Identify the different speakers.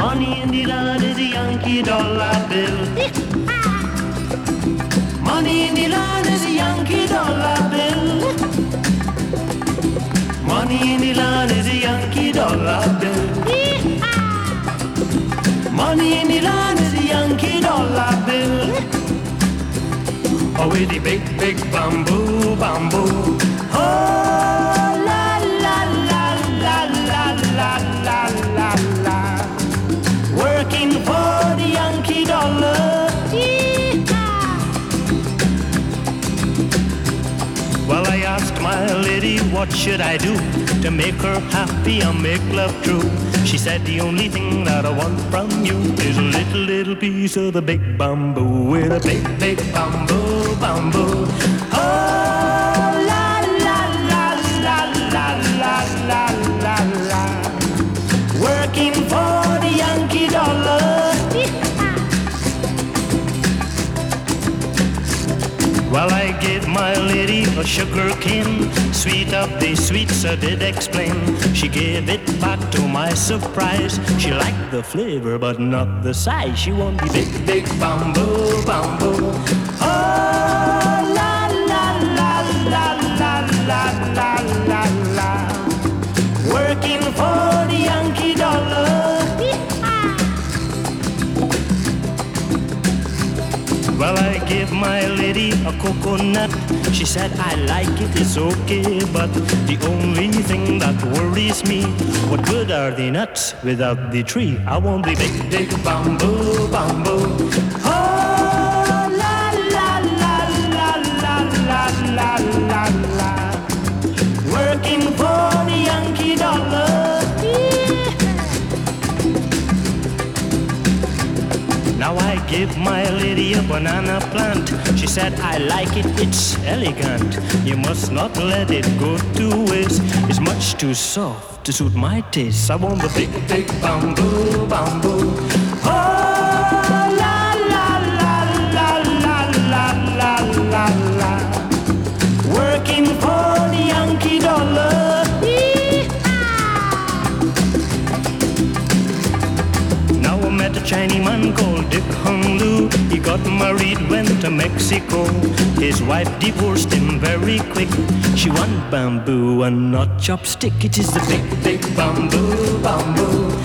Speaker 1: Money in the land is a Yankee dollar bill. Money in the land is a Yankee dollar bill. Money in the land is a Yankee dollar bill. Money in the land is a Yankee dollar bill. Oh, with the big, big bamboo, bamboo. Oh, la, la, la, la, la, la, la, la, la. Working for the Yankee dollar. Well, I asked my lady, what should I do to make her happy and make love true? She said, the only thing that I want from you is a little, little piece of the big bamboo. With a big, big bamboo, bamboo. Oh, la, la, la, la, la, la, la, la, la. Working for the Yankee dollar. Well, I gave my lady a sugar cane, sweet of the sweets I did explain. She gave it back to my surprise. She liked the flavor but not the size. She wanted the big, big bamboo, bamboo. Oh, la, la, la, la, la, la, la, la, la. Working for the Yankee dollar. Well, I gave my lady a coconut. She said, I like it, it's okay. But the only thing that worries me, what good are the nuts without the tree? I want the big, big bamboo, bamboo. Oh, la, la, la, la, la, la, la, la, la. Working for the Yankee dollar. Now I give my lady a banana plant. She said, I like it, it's elegant. You must not let it go to waste. It's much too soft to suit my taste. I want the big, big bamboo, bamboo. Oh, la, la, la, la, la, la, la, la, la. Working for the Yankee dollar. Met a Chinese man called Dick Hung Lu. He got married, went to Mexico. His wife divorced him very quick. She want bamboo and not chopstick. It is the big, big bamboo, bamboo.